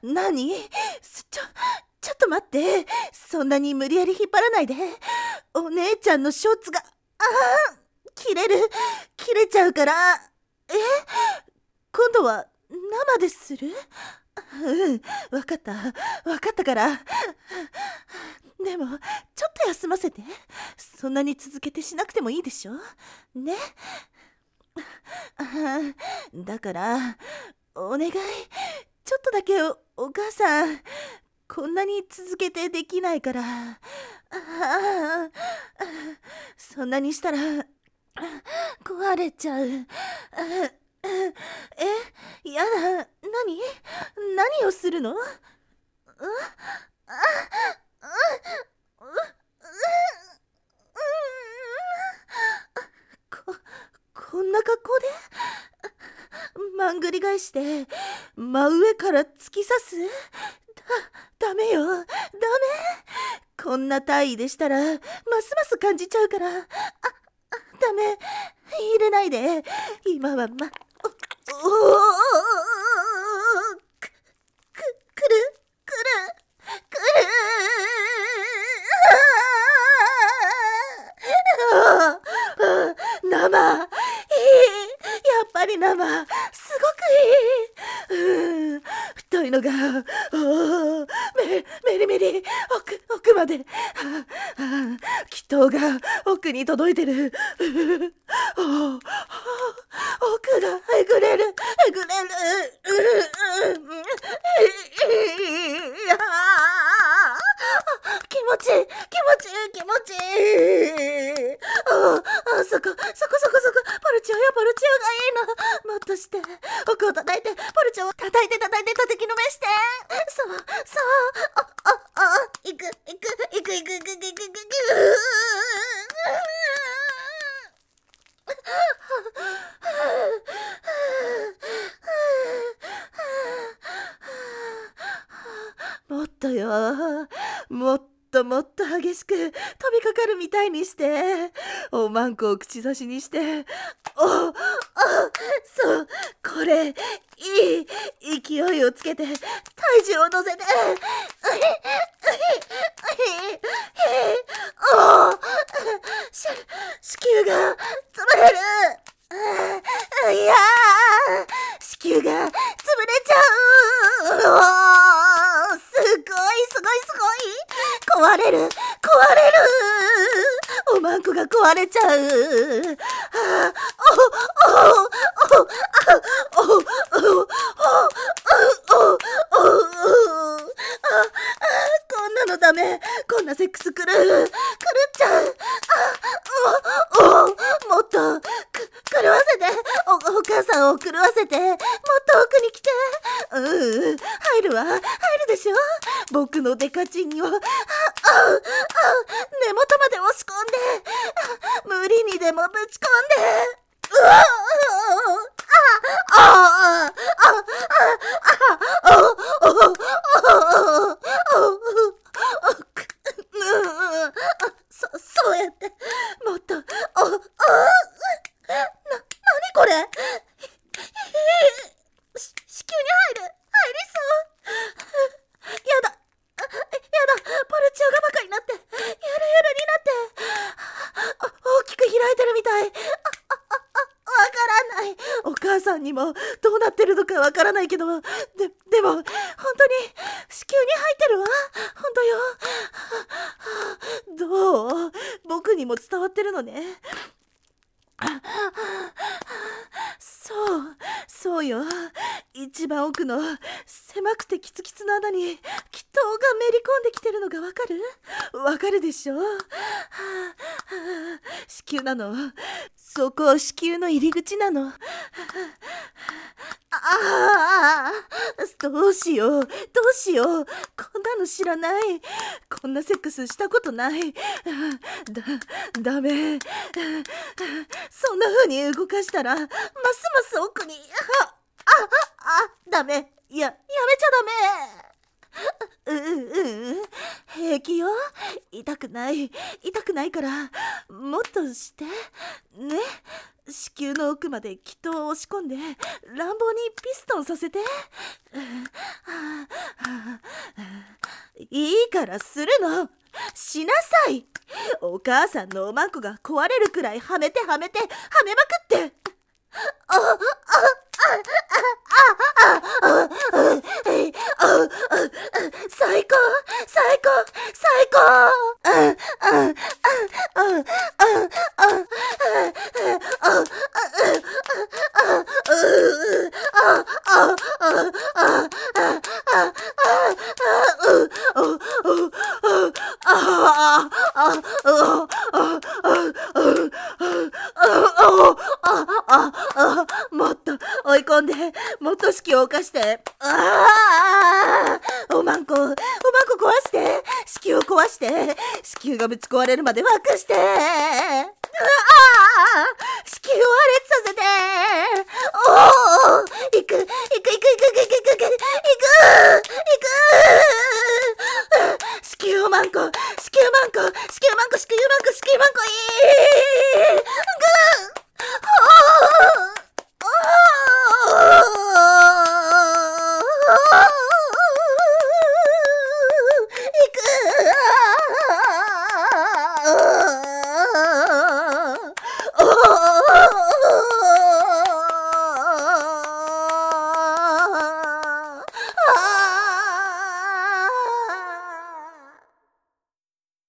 何？ちょっと待って。そんなに無理やり引っ張らないで。お姉ちゃんのショーツが、切れちゃうから。今度は生でする？わかったから。でも、ちょっと休ませて。そんなに続けてしなくてもいいでしょ？ね。だから、お願い。ちょっとだけお母さん、こんなに続けてできないから。そんなにしたら、壊れちゃう。やだ。何をするの？こんな格好でまんぐり返して真上から突き刺す？ダメよ、ダメ。こんな体位でしたらますます感じちゃうから。ダメ、入れないで。今はくる生、やっぱり生、すごくいい。太いのがメリ奥まで、気筒が奥に届いてる。奥がえぐれる。気持ちいい。そこ。ポルチオがいいの。もっとして。奥を叩いて、ポルチオを叩きのめして。そう。いく。もっとよ。もっと激しく飛びかかるみたいにして、おまんこを口差しにして、そう、これ、いい勢いをつけて、体重を乗せて、子宮が潰れる。いやー、子宮が潰れちゃう。すごい。壊れる。おまんこが壊れちゃう。こんなのダメ。こんなセックス狂っちゃう。もっと狂わせて。お母さんを狂わせて。もっと奥に来て。入るでしょ。僕のデカチンには根元まで押し込んで、無理にでもぶち込んで。そうやって、もっと、なにこれ？子宮に入りそう。やだ、ポルチオがバカになって、ゆるゆるになって、大きく開いてるみたい。わからない。お母さんにもどうなってるのかわからないけど、でも、本当に子宮に入ってるわ。本当よ。どう？僕にも伝わってるのね。そうよ。一番奥の狭くてキツキツの穴に気筒がめり込んできてるのがわかるでしょ？子宮なの。そこ子宮の入り口なの。どうしよう。こんなの知らない。こんなセックスしたことない。ダメ。そんな風に動かしたらますます奥に。ダメ。やめちゃダメ。 平気よ。痛くないからもっとしてね。子宮の奥まで気筒を押し込んで乱暴にピストンさせて。いいからするの。しなさい。お母さんのおまんこが壊れるくらいはめまくって。最高。もっと追い込んで、もっと式を犯して。おまんこ壊して、子宮を壊して、子宮がぶち壊れるまでワークして。子宮を破裂させて。行く。子宮マンコ、いい。